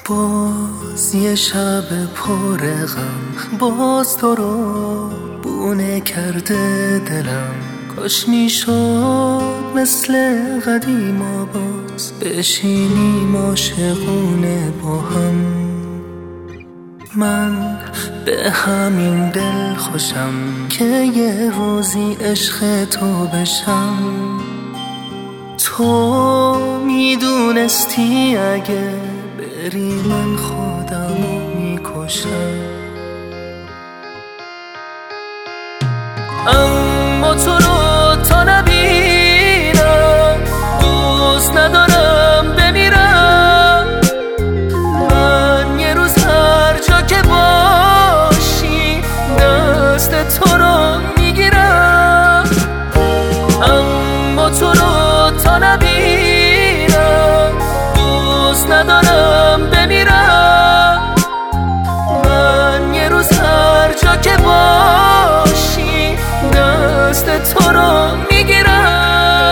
باز یه شب پر غم، باز تو رو بونه کرده دلم. کاش میشد مثل قدیما باز بشینیم عاشقونه با هم. من به همین دل خوشم که یه روزی عشق تو بشم. تو میدونستی اگه بری من خودمو میکشم، اما تو رو تا نبینم دوست ندارم بمیرم. من یه روز هر جا که باشی دست تو رو میگیرم، اما تو رو تا نبینم دوست ندارم بمیرم. من یه روز هر جا که باشی دست تو رو میگیرم.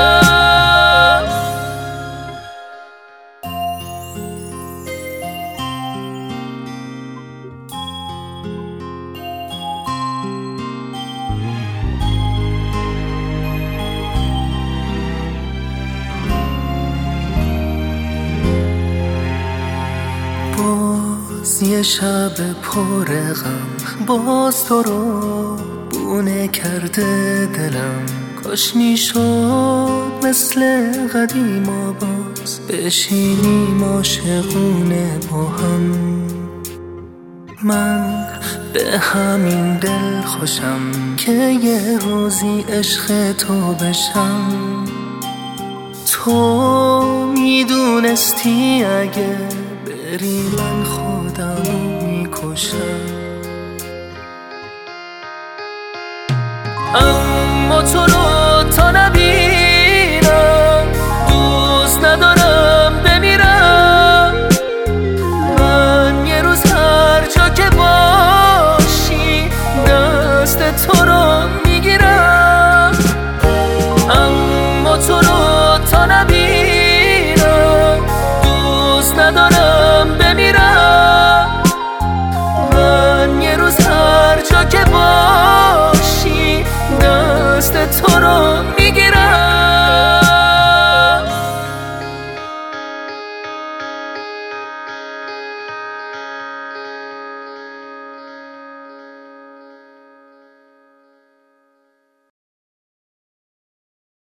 باز یه شب پر غم، باز تو رو بونه کرده دلم. کاش میشد مثل قدیما باز بشینیم عاشقونه با هم. من به همین دل خوشم که یه روزی عشق تو بشم. تو میدونستی اگه بری من خودمو میکشم، اما تو رو تا نبینم